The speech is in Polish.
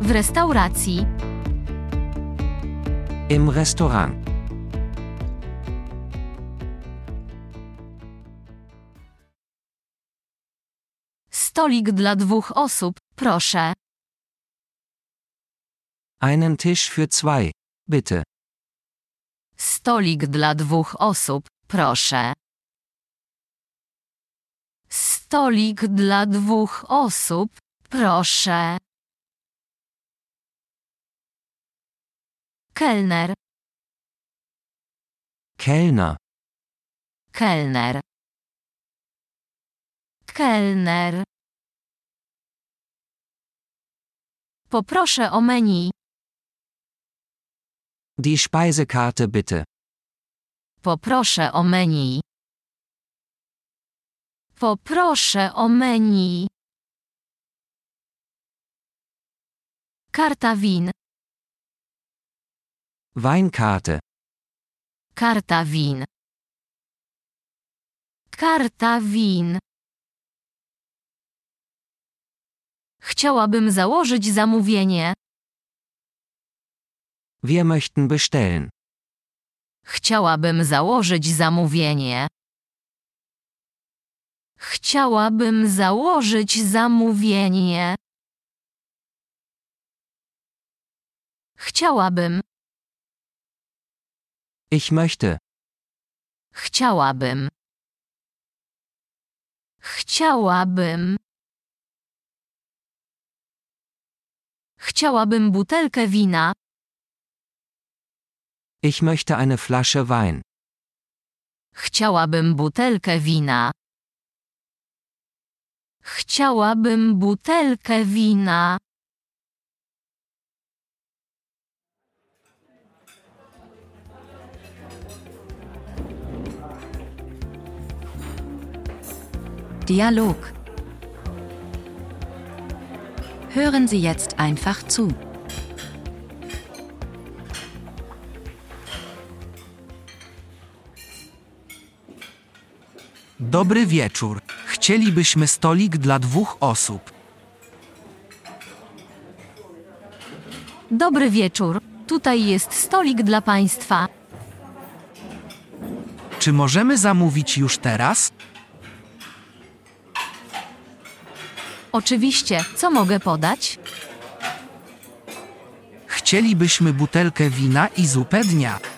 W restauracji. Im Restaurant. Stolik dla 2 osób, proszę. Einen Tisch für 2, bitte. Stolik dla 2 osób, proszę. Stolik dla 2 osób, proszę. Kelner. Kellner. Kelner. Kelner. Poproszę o menu. Die Speisekarte bitte. Poproszę o menu. Poproszę o menu. Karta win. Weinkarte. Karta win. Karta win. Chciałabym założyć zamówienie. Wir möchten bestellen. Chciałabym założyć zamówienie. Chciałabym założyć zamówienie. Chciałabym. Ich möchte. Chciałabym. Chciałabym. Chciałabym butelkę wina. Ich möchte eine Flasche Wein. Chciałabym butelkę wina. Chciałabym butelkę wina. Dialog. Hören Sie jetzt einfach zu. Dobry wieczór. Chcielibyśmy stolik dla 2 osób. Dobry wieczór. Tutaj jest stolik dla państwa. Czy możemy zamówić już teraz? Oczywiście, co mogę podać? Chcielibyśmy butelkę wina i zupę dnia.